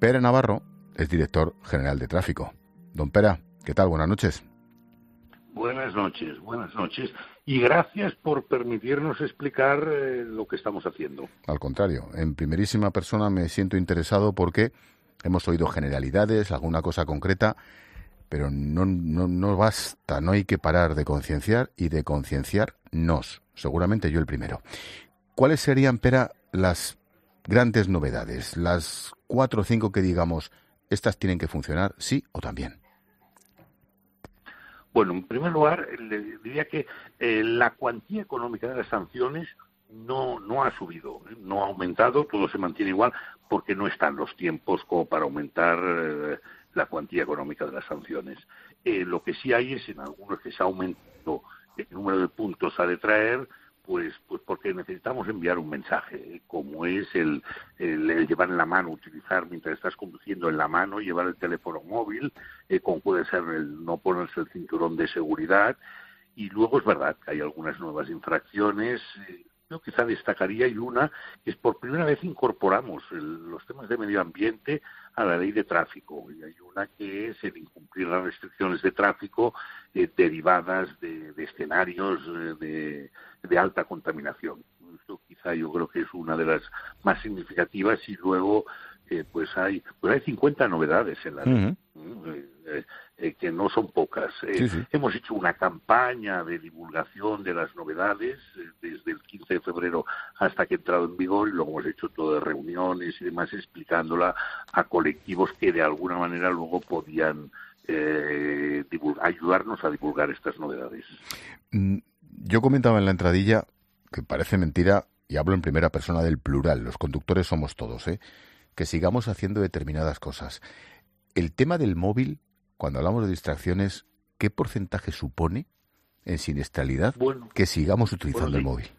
Pere Navarro es director general de tráfico. Don Pera, ¿qué tal? Buenas noches. Buenas noches. Y gracias por permitirnos explicar lo que estamos haciendo. Al contrario, en primerísima persona me siento interesado porque hemos oído generalidades, alguna cosa concreta, pero no basta, no hay que parar de concienciar y de concienciarnos. Seguramente yo el primero. ¿Cuáles serían, Pera, las grandes novedades? Las 4 o 5 que digamos, estas tienen que funcionar, sí o también. Bueno, en primer lugar, le diría que la cuantía económica de las sanciones no ha subido, no ha aumentado, todo se mantiene igual, porque no están los tiempos como para aumentar la cuantía económica de las sanciones. Lo que sí hay es en algunos que se ha aumentado el número de puntos a detraer, pues porque necesitamos enviar un mensaje, como es el llevar en la mano, utilizar mientras estás conduciendo en la mano, llevar el teléfono móvil, como puede ser el no ponerse el cinturón de seguridad. Y luego es verdad que hay algunas nuevas infracciones. Yo quizá destacaría, y una, que es por primera vez incorporamos los temas de medio ambiente a la ley de tráfico. Y hay una que es el incumplir las restricciones de tráfico derivadas de escenarios de alta contaminación. Esto quizá yo creo que es una de las más significativas, y luego pues hay 50 novedades en la ley. Que no son pocas. Sí. Hemos hecho una campaña de divulgación de las novedades desde el 15 de febrero hasta que ha entrado en vigor, y luego hemos hecho todas reuniones y demás explicándola a colectivos que de alguna manera luego podían ayudarnos a divulgar estas novedades. Yo comentaba en la entradilla que parece mentira, y hablo en primera persona del plural, los conductores somos todos, que sigamos haciendo determinadas cosas. El tema del móvil, cuando hablamos de distracciones, ¿qué porcentaje supone en siniestralidad que sigamos utilizando el móvil?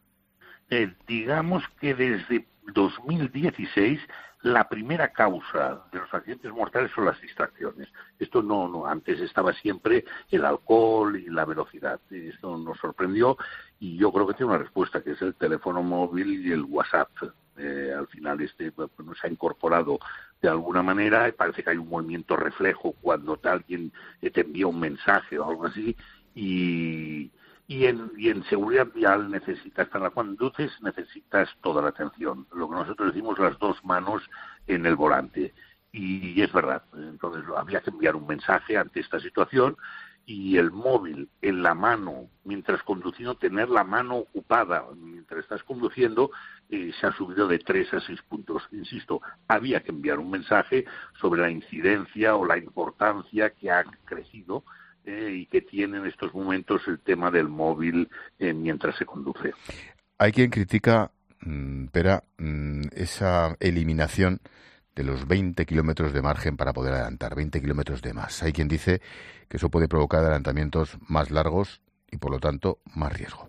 Digamos que desde 2016 la primera causa de los accidentes mortales son las distracciones. Esto no antes estaba siempre el alcohol y la velocidad. Esto nos sorprendió, y yo creo que tiene una respuesta, que es el teléfono móvil y el WhatsApp. Al final nos ha incorporado de alguna manera, y parece que hay un movimiento reflejo cuando alguien te envía un mensaje o algo así, y en seguridad vial cuando conduces necesitas toda la atención, lo que nosotros decimos las dos manos en el volante, y es verdad. Entonces había que enviar un mensaje ante esta situación, y el móvil en la mano mientras conduciendo, tener la mano ocupada mientras estás conduciendo, se ha subido de 3 a 6 puntos. Insisto, había que enviar un mensaje sobre la incidencia o la importancia que ha crecido y que tiene en estos momentos el tema del móvil mientras se conduce. Hay quien critica, Pera, esa eliminación de los 20 kilómetros de margen para poder adelantar, 20 kilómetros de más. Hay quien dice que eso puede provocar adelantamientos más largos y, por lo tanto, más riesgo.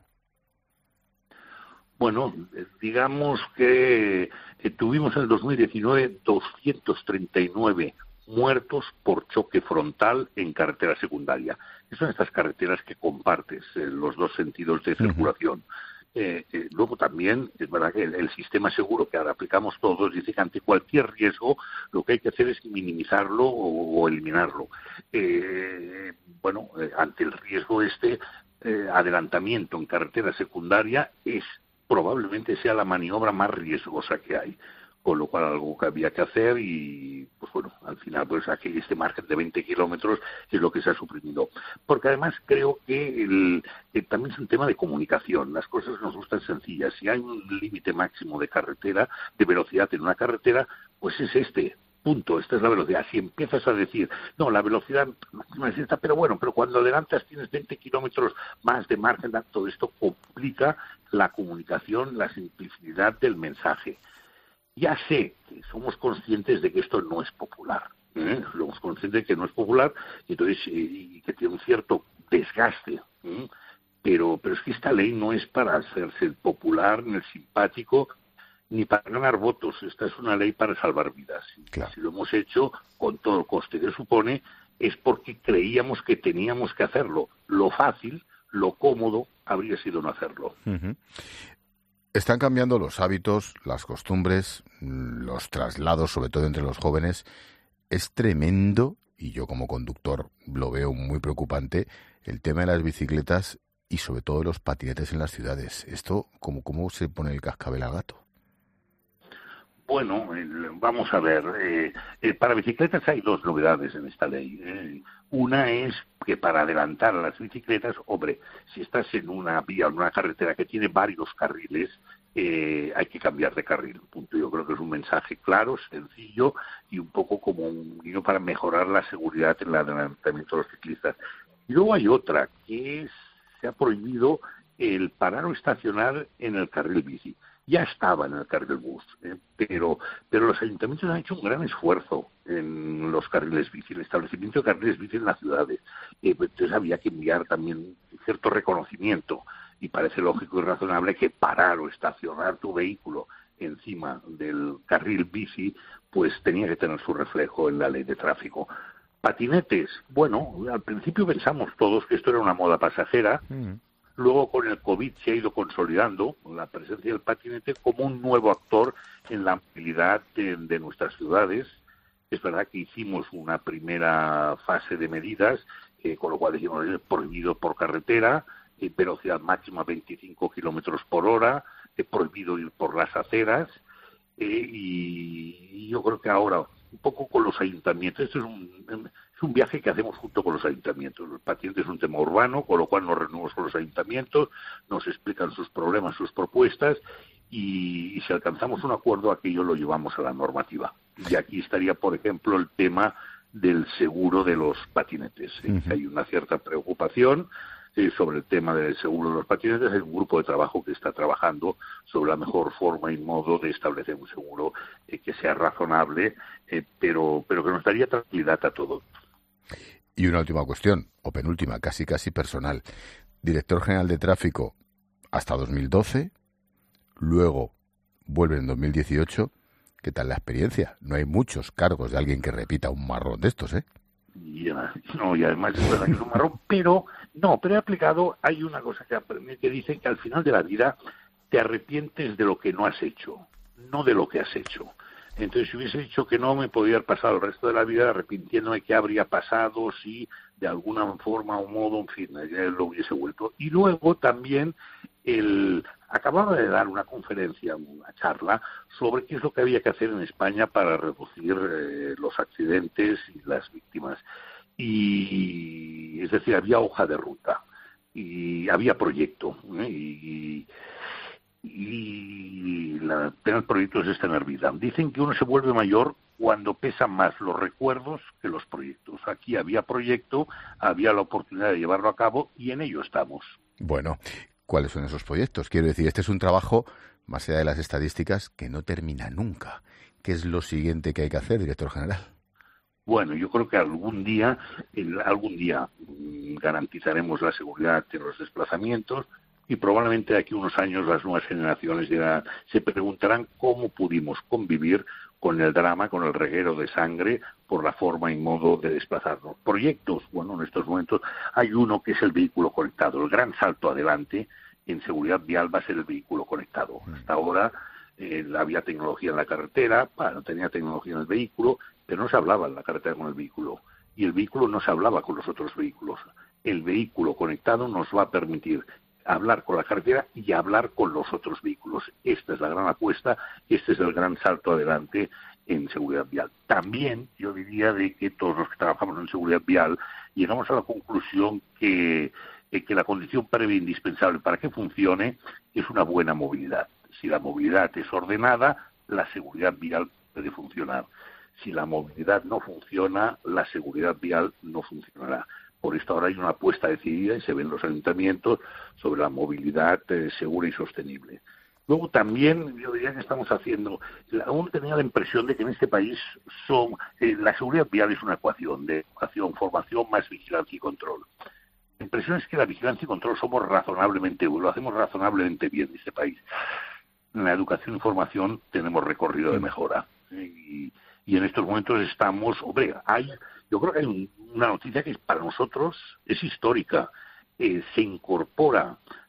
Bueno, digamos que tuvimos en el 2019 239 muertos por choque frontal en carretera secundaria. Son estas carreteras que compartes los dos sentidos de circulación. Luego también es verdad que el sistema seguro que ahora aplicamos todos dice que ante cualquier riesgo lo que hay que hacer es minimizarlo o eliminarlo. Ante el riesgo adelantamiento en carretera secundaria probablemente sea la maniobra más riesgosa que hay, con lo cual algo que había que hacer, y al final aquí este margen de 20 kilómetros es lo que se ha suprimido. Porque además creo que también es un tema de comunicación. Las cosas nos gustan sencillas. Si hay un límite máximo de velocidad en una carretera, pues es punto, esta es la velocidad. Si empiezas a decir, no, la velocidad máxima es esta, pero cuando adelantas tienes 20 kilómetros más de margen, todo esto complica la comunicación, la simplicidad del mensaje. Ya sé que somos conscientes de que esto no es popular, somos conscientes de que no es popular, y que tiene un cierto desgaste, pero es que esta ley no es para hacerse el popular ni el simpático, ni para ganar votos. Esta es una ley para salvar vidas. Claro. Si lo hemos hecho con todo el coste que supone, es porque creíamos que teníamos que hacerlo. Lo fácil, lo cómodo, habría sido no hacerlo. Están cambiando los hábitos, las costumbres, los traslados, sobre todo entre los jóvenes. Es tremendo, y yo como conductor lo veo muy preocupante, el tema de las bicicletas y sobre todo de los patinetes en las ciudades. Esto, ¿cómo se pone el cascabel al gato? Bueno, vamos a ver. Para bicicletas hay dos novedades en esta ley. Una es que para adelantar a las bicicletas, hombre, si estás en una vía o en una carretera que tiene varios carriles, hay que cambiar de carril. Punto. Yo creo que es un mensaje claro, sencillo y un poco como un guiño para mejorar la seguridad en el adelantamiento de los ciclistas. Y luego hay otra, que es, se ha prohibido el parar o estacionar en el carril bici. Ya estaba en el carril bus, pero los ayuntamientos han hecho un gran esfuerzo en los carriles bici, el establecimiento de carriles bici en las ciudades. Entonces había que enviar también cierto reconocimiento y parece lógico y razonable que parar o estacionar tu vehículo encima del carril bici pues tenía que tener su reflejo en la ley de tráfico. Patinetes, bueno, al principio pensamos todos que esto era una moda pasajera. Luego, con el COVID se ha ido consolidando la presencia del patinete como un nuevo actor en la movilidad de nuestras ciudades. Es verdad que hicimos una primera fase de medidas, con lo cual dijimos prohibido por carretera, velocidad máxima 25 kilómetros por hora, prohibido ir por las aceras, y yo creo que ahora, un poco con los ayuntamientos, esto es un viaje que hacemos junto con los ayuntamientos. El patinete es un tema urbano, con lo cual nos reunimos con los ayuntamientos, nos explican sus problemas, sus propuestas, y si alcanzamos un acuerdo, aquello lo llevamos a la normativa. Y aquí estaría, por ejemplo, el tema del seguro de los patinetes. Hay una cierta preocupación sobre el tema del seguro de los patinetes. Hay un grupo de trabajo que está trabajando sobre la mejor forma y modo de establecer un seguro que sea razonable, pero que nos daría tranquilidad a todos. Y una última cuestión, o penúltima, casi personal. Director General de Tráfico hasta 2012, luego vuelve en 2018. ¿Qué tal la experiencia? No hay muchos cargos de alguien que repita un marrón de estos, ¿eh? Y además es verdad que es un marrón, pero he aplicado, hay una cosa que dice que al final de la vida te arrepientes de lo que no has hecho, no de lo que has hecho. Entonces, si hubiese dicho que no, me podría haber pasado el resto de la vida arrepintiéndome qué habría pasado si de alguna forma o modo, en fin, lo hubiese vuelto. Y luego también acababa de dar una conferencia, una charla, sobre qué es lo que había que hacer en España para reducir los accidentes y las víctimas. Y, es decir, había hoja de ruta y había proyecto, y la pena del proyecto es tener vida. Dicen que uno se vuelve mayor cuando pesan más los recuerdos que los proyectos. Aquí había proyecto, había la oportunidad de llevarlo a cabo y en ello estamos. Bueno, ¿cuáles son esos proyectos? Quiero decir, este es un trabajo, más allá de las estadísticas, que no termina nunca. ¿Qué es lo siguiente que hay que hacer, director general? Bueno, yo creo que algún día garantizaremos la seguridad de los desplazamientos, y probablemente de aquí a unos años las nuevas generaciones se preguntarán cómo pudimos convivir con el drama, con el reguero de sangre, por la forma y modo de desplazarnos. Proyectos, bueno, en estos momentos hay uno que es el vehículo conectado. El gran salto adelante en seguridad vial va a ser el vehículo conectado. Hasta ahora había tecnología en la carretera, no tenía tecnología en el vehículo, pero no se hablaba en la carretera con el vehículo. Y el vehículo no se hablaba con los otros vehículos. El vehículo conectado nos va a permitir hablar con la carretera y hablar con los otros vehículos. Esta es la gran apuesta, este es el gran salto adelante en seguridad vial. También yo diría de que todos los que trabajamos en seguridad vial llegamos a la conclusión que la condición previa e indispensable para que funcione es una buena movilidad. Si la movilidad es ordenada, la seguridad vial puede funcionar. Si la movilidad no funciona, la seguridad vial no funcionará. Por esto ahora hay una apuesta decidida y se ven los ayuntamientos sobre la movilidad segura y sostenible. Luego también yo diría que estamos haciendo, aún tenía la impresión de que en este país la seguridad vial es una ecuación de educación, formación más vigilancia y control. La impresión es que la vigilancia y control lo hacemos razonablemente bien en este país. En la educación y formación tenemos recorrido de mejora. Y en estos momentos estamos, yo creo que hay una noticia que para nosotros es histórica. Se incorpora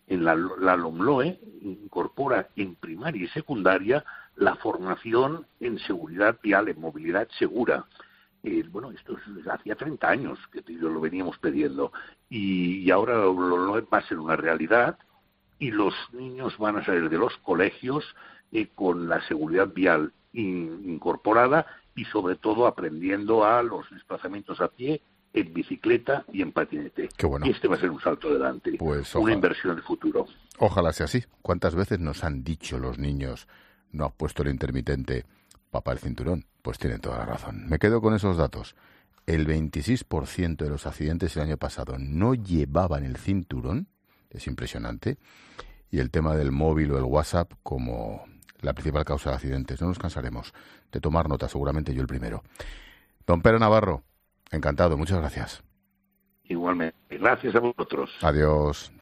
La LOMLOE incorpora en primaria y secundaria la formación en seguridad vial, en movilidad segura. Bueno, esto hacía 30 años que lo veníamos pidiendo y ahora la LOMLOE va a ser una realidad y los niños van a salir de los colegios con la seguridad vial incorporada y sobre todo aprendiendo a los desplazamientos a pie, en bicicleta y en patinete. Qué bueno. Y este va a ser un salto adelante, pues una inversión del futuro. Ojalá sea así. ¿Cuántas veces nos han dicho los niños, no has puesto el intermitente, papá el cinturón? Pues tienen toda la razón. Me quedo con esos datos. El 26% de los accidentes el año pasado no llevaban el cinturón, es impresionante, y el tema del móvil o el WhatsApp como la principal causa de accidentes. No nos cansaremos de tomar nota, seguramente yo el primero. Don Pere Navarro, encantado, muchas gracias. Igualmente, gracias a vosotros. Adiós.